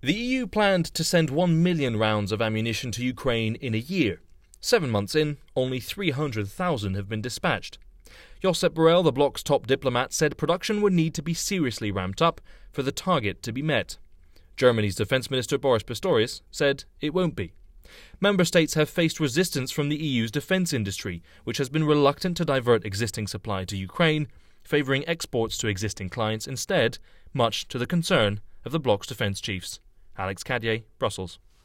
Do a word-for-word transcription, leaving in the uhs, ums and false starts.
The E U planned to send one million rounds of ammunition to Ukraine in a year. Seven months in, only three hundred thousand have been dispatched. Josep Borrell, the bloc's top diplomat, said production would need to be seriously ramped up for the target to be met. Germany's defence minister Boris Pistorius said it won't be. Member states have faced resistance from the E U's defence industry, which has been reluctant to divert existing supply to Ukraine, favouring exports to existing clients instead, much to the concern of the bloc's defence chiefs. Alex Cadier, Brussels.